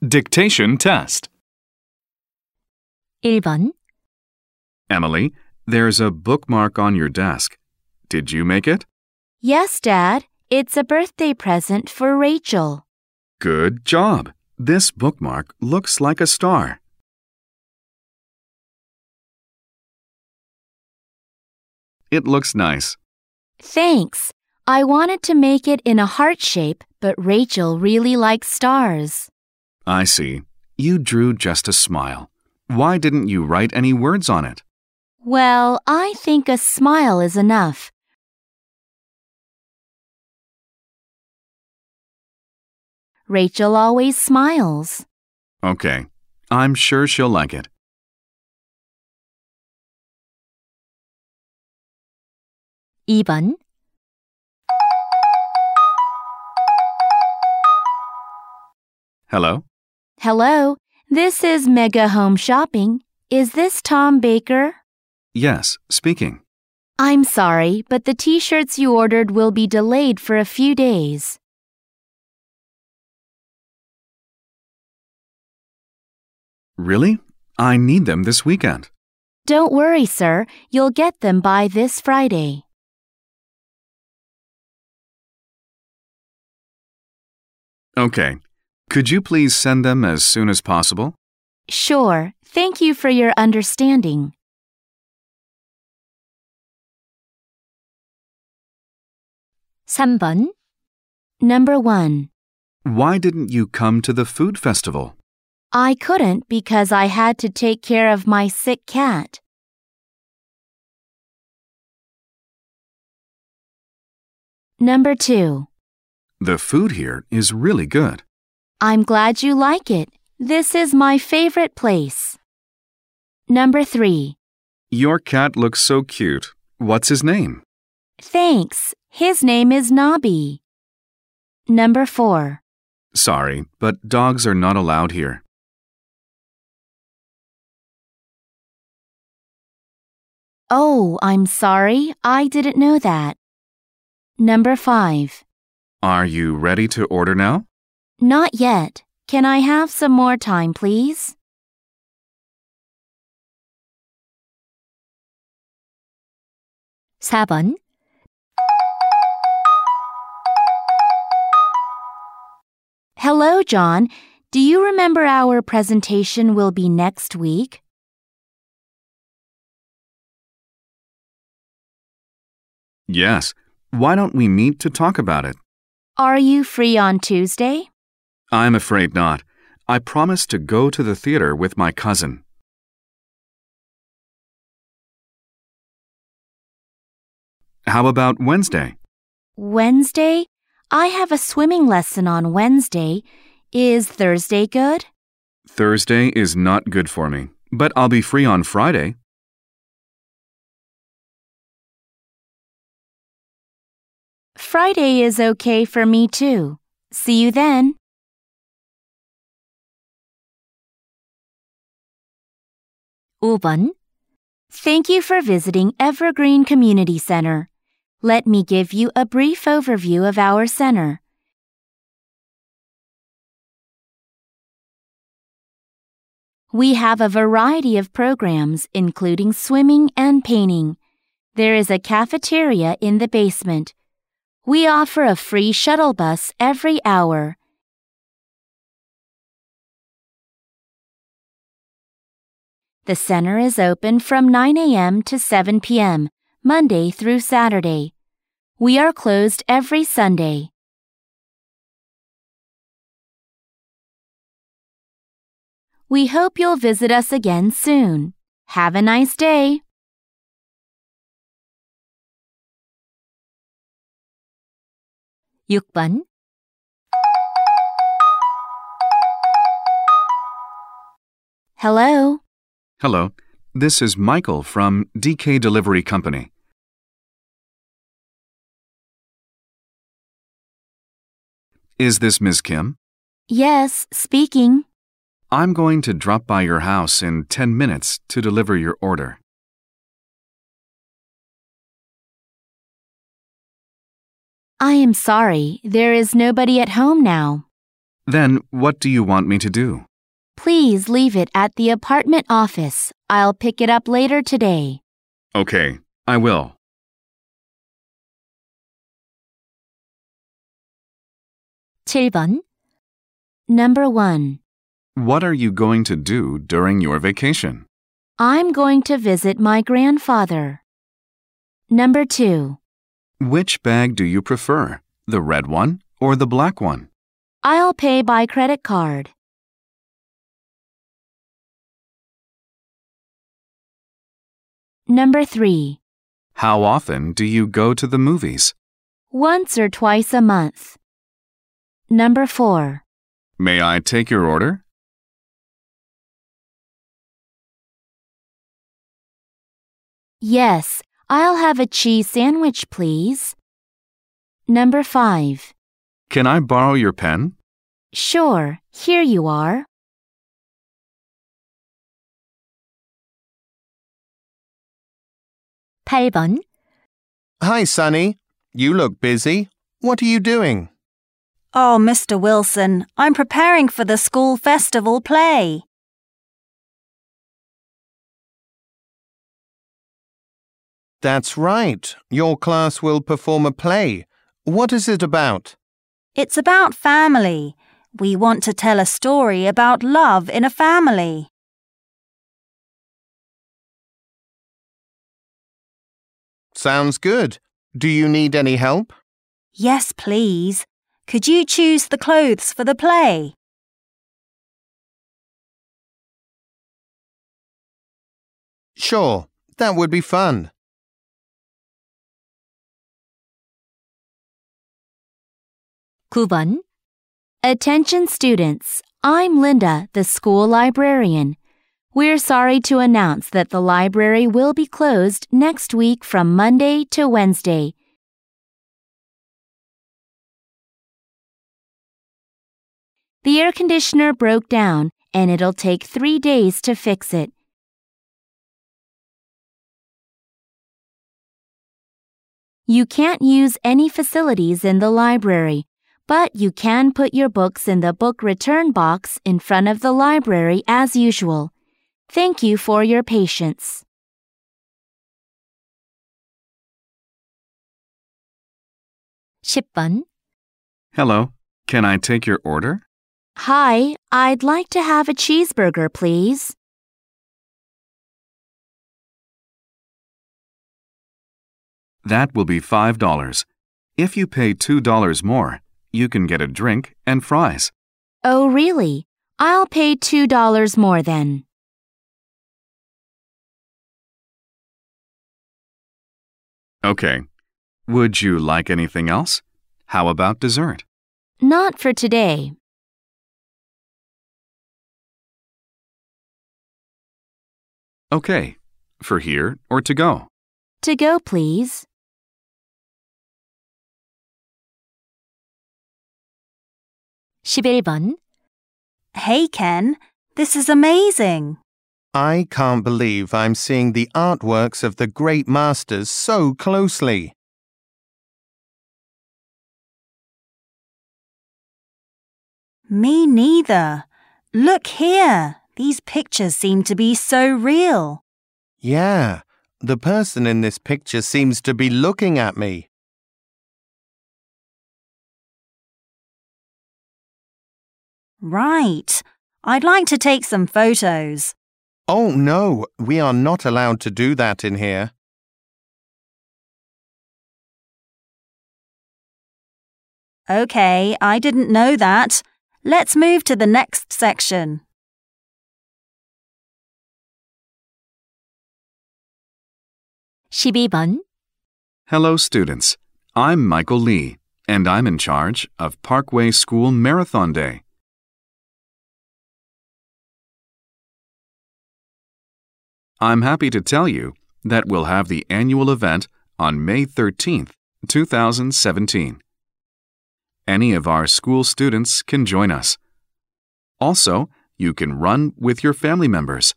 Dictation test. 1번. Emily, there's a bookmark on your desk. Did you make it? Yes, Dad. It's a birthday present for Rachel. Good job. This bookmark looks like a star. It looks nice. Thanks. I wanted to make it in a heart shape, but Rachel really likes stars. I see. You drew just a smile. Why didn't you write any words on it? Well, I think a smile is enough. Rachel always smiles. Okay. I'm sure she'll like it. 2번. Hello? Hello, this is Mega Home Shopping. Is this Tom Baker? Yes, speaking. I'm sorry, but the t-shirts you ordered will be delayed for a few days. Really? I need them this weekend. Don't worry, sir. You'll get them by this Friday. Okay. Could you please send them as soon as possible? Sure. Thank you for your understanding. 3번. Number 1. Why didn't you come to the food festival? I couldn't because I had to take care of my sick cat. Number 2. The food here is really good. I'm glad you like it. This is my favorite place. Number 3. Your cat looks so cute. What's his name? Thanks. His name is Nobby. Number 4. Sorry, but dogs are not allowed here. Oh, I'm sorry. I didn't know that. Number 5. Are you ready to order now? Not yet. Can I have some more time, please? (4번) Hello, John. Do you remember our presentation will be next week? Yes. Why don't we meet to talk about it? Are you free on Tuesday? I'm afraid not. I promised to go to the theater with my cousin. How about Wednesday? Wednesday? I have a swimming lesson on Wednesday. Is Thursday good? Thursday is not good for me, but I'll be free on Friday. Friday is okay for me too. See you then. (5번) Thank you for visiting Evergreen Community Center. Let me give you a brief overview of our center. We have a variety of programs, including swimming and painting. There is a cafeteria in the basement. We offer a free shuttle bus every hour. The center is open from 9 a.m. to 7 p.m., Monday through Saturday. We are closed every Sunday. We hope you'll visit us again soon. Have a nice day. 6번 Hello. Hello. This is Michael from DK Delivery Company. Is this Ms. Kim? Yes, speaking. I'm going to drop by your house in 10 minutes to deliver your order. I am sorry, there is nobody at home now. Then what do you want me to do? Please leave it at the apartment office. I'll pick it up later today. Okay, I will. Number 1. What are you going to do during your vacation? I'm going to visit my grandfather. Number 2. Which bag do you prefer, the red one or the black one? I'll pay by credit card. Number 3. How often do you go to the movies? Once or twice a month. Number 4. May I take your order? Yes, I'll have a cheese sandwich, please. Number 5. Can I borrow your pen? Sure, here you are. Hi, Sonny. You look busy. What are you doing? Oh, Mr. Wilson, I'm preparing for the school festival play. That's right. Your class will perform a play. What is it about? It's about family. We want to tell a story about love in a family. Sounds good. Do you need any help? Yes, please. Could you choose the clothes for the play? Sure, that would be fun. Attention students, I'm Linda, the school librarian. We're sorry to announce that the library will be closed next week from Monday to Wednesday. The air conditioner broke down and it'll take 3 days to fix it. You can't use any facilities in the library, but you can put your books in the book return box in front of the library as usual. Thank you for your patience. Hello, can I take your order? Hi, I'd like to have a cheeseburger, please. That will be $5. If you pay $2 more, you can get a drink and fries. Oh, really? I'll pay $2 more then. Okay. Would you like anything else? How about dessert? Not for today. Okay. For here or to go? To go, please. Hey, Ken, this is amazing. I can't believe I'm seeing the artworks of the great masters so closely. Me neither. Look here. These pictures seem to be so real. Yeah, the person in this picture seems to be looking at me. Right. I'd like to take some photos. Oh no, we are not allowed to do that in here. Okay, I didn't know that. Let's move to the next section. Hello, students. I'm Michael Lee, and I'm in charge of Parkway School Marathon Day. I'm happy to tell you that we'll have the annual event on May 13th, 2017. Any of our school students can join us. Also, you can run with your family members.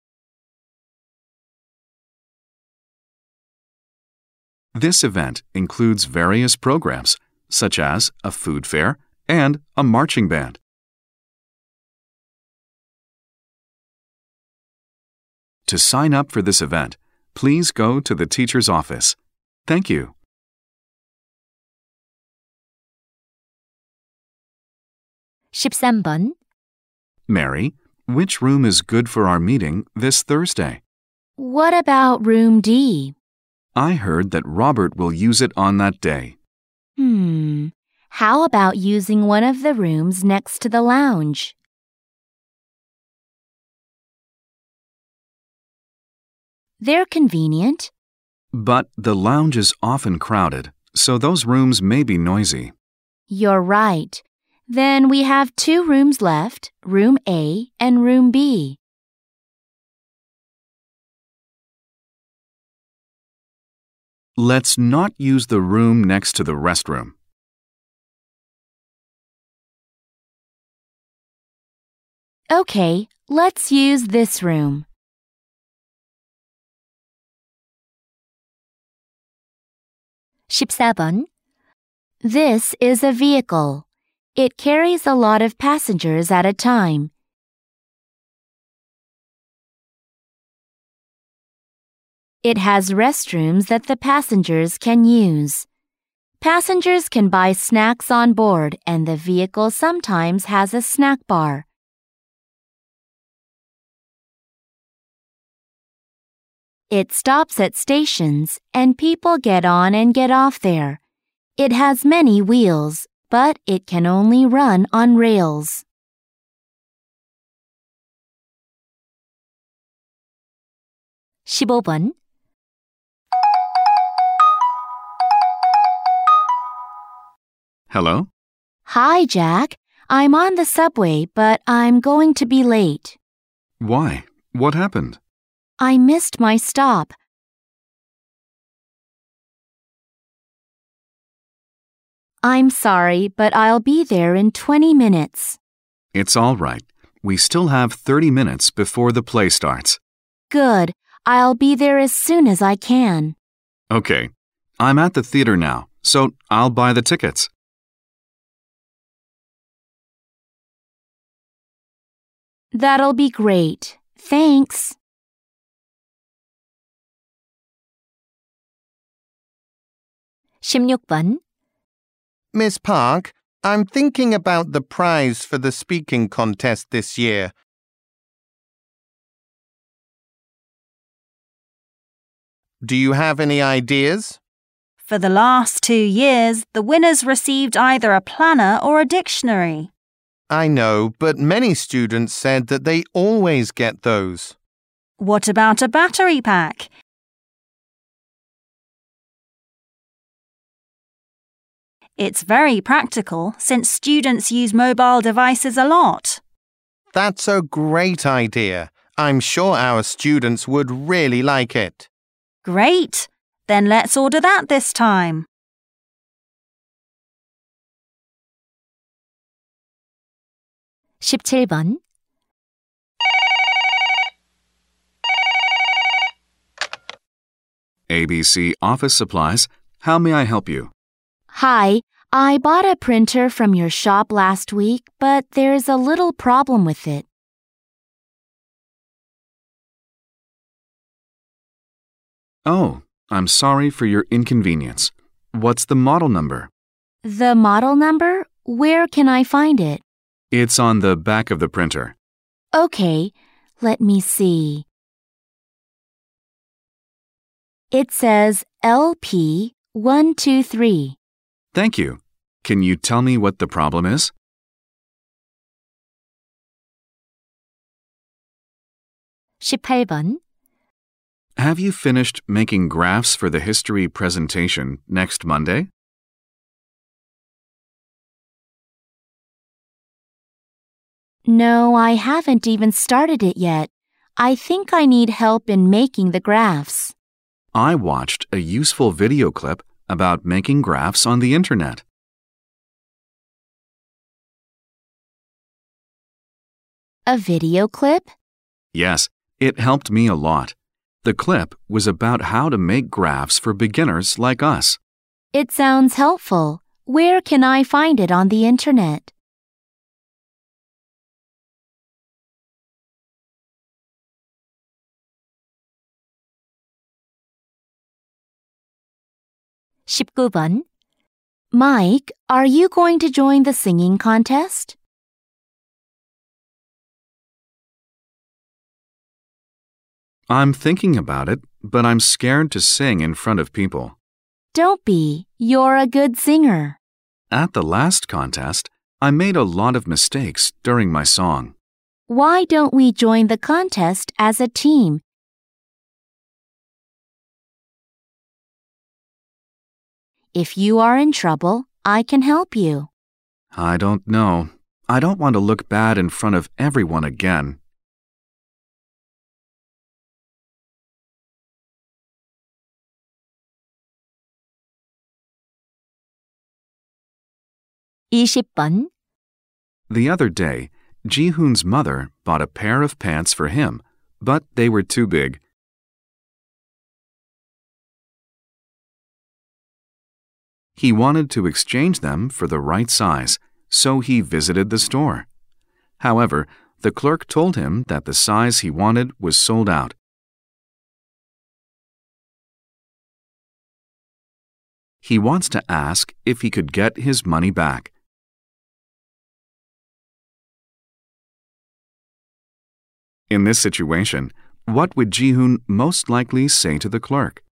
This event includes various programs, such as a food fair and a marching band. To sign up for this event, please go to the teacher's office. Thank you. 13번. Mary, which room is good for our meeting this Thursday? What about room D? I heard that Robert will use it on that day. How about using one of the rooms next to the lounge? They're convenient. But the lounge is often crowded, so those rooms may be noisy. You're right. Then we have 2 rooms left, room A and room B. Let's not use the room next to the restroom. Okay, let's use this room. 14번. This is a vehicle. It carries a lot of passengers at a time. It has restrooms that the passengers can use. Passengers can buy snacks on board, and the vehicle sometimes has a snack bar. It stops at stations, and people get on and get off there. It has many wheels, but it can only run on rails. 15번. Hello? Hi, Jack. I'm on the subway, but I'm going to be late. Why? What happened? I missed my stop. I'm sorry, but I'll be there in 20 minutes. It's all right. We still have 30 minutes before the play starts. Good. I'll be there as soon as I can. Okay. I'm at the theater now, so I'll buy the tickets. That'll be great. Thanks. 16번. Miss Park, I'm thinking about the prize for the speaking contest this year. Do you have any ideas? For the last 2 years, the winners received either a planner or a dictionary. I know, but many students said that they always get those. What about a battery pack? It's very practical since students use mobile devices a lot. That's a great idea. I'm sure our students would really like it. Great! Then let's order that this time. 17번. ABC Office Supplies. How may I help you? Hi, I bought a printer from your shop last week, but there's a little problem with it. Oh, I'm sorry for your inconvenience. What's the model number? The model number? Where can I find it? It's on the back of the printer. Okay, let me see. It says LP123. Thank you. Can you tell me what the problem is? 18번. Have you finished making graphs for the history presentation next Monday? No, I haven't even started it yet. I think I need help in making the graphs. I watched a useful video clip about making graphs on the internet. A video clip? Yes, it helped me a lot. The clip was about how to make graphs for beginners like us. It sounds helpful. Where can I find it on the internet? 19번. Mike, are you going to join the singing contest? I'm thinking about it, but I'm scared to sing in front of people. Don't be. You're a good singer. At the last contest, I made a lot of mistakes during my song. Why don't we join the contest as a team? If you are in trouble, I can help you. I don't know. I don't want to look bad in front of everyone again. (20번) The other day, Ji-hoon's mother bought a pair of pants for him, but they were too big. He wanted to exchange them for the right size, so he visited the store. However, the clerk told him that the size he wanted was sold out. He wants to ask if he could get his money back. In this situation, what would Ji-hoon most likely say to the clerk?